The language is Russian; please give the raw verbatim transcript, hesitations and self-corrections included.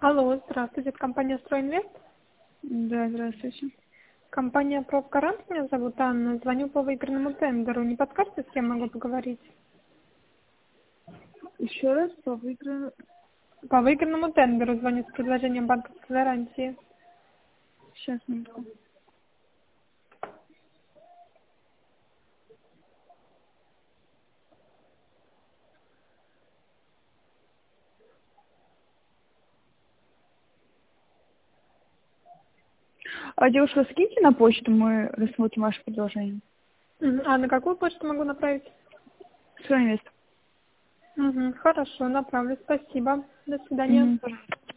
Алло, здравствуйте, это компания «Стройинвест». Да, здравствуйте. Компания «Профгарант», меня зовут Анна, звоню по выигранному тендеру. Не подскажете, с кем могу поговорить? Еще раз по выигранному... По выигранному тендеру звоню с предложением банковской гарантии. Сейчас, минутку. А, девушка, скиньте на почту, мы рассмотрим ваше предложение. Мгм. А на какую почту могу направить? Стройинвест. Угу, хорошо, направлю. Спасибо. До свидания. Угу.